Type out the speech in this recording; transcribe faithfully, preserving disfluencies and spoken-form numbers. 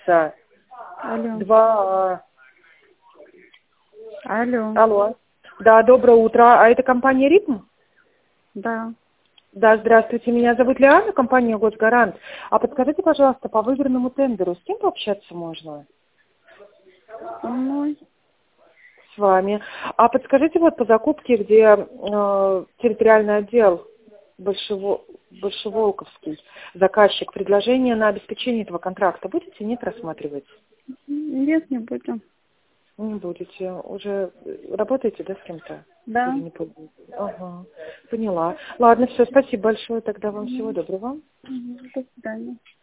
улица Алло. два. Алло. Алло. Да, доброе утро. А это компания «Ритм»? Да. Да, здравствуйте. Меня зовут Лиана, компания «Госгарант». А подскажите, пожалуйста, по выигранному тендеру с кем пообщаться можно? Со мной. С вами. А подскажите, вот по закупке, где э, территориальный отдел Большево... Большеволковский, заказчик, предложение на обеспечение этого контракта будете, нет, рассматривать? Нет, не будем. Не будете. Уже работаете, да, с кем-то? Да. Или не будете? Ага. Поняла. Ладно, все, спасибо большое. Тогда вам всего доброго. Мгм. До свидания.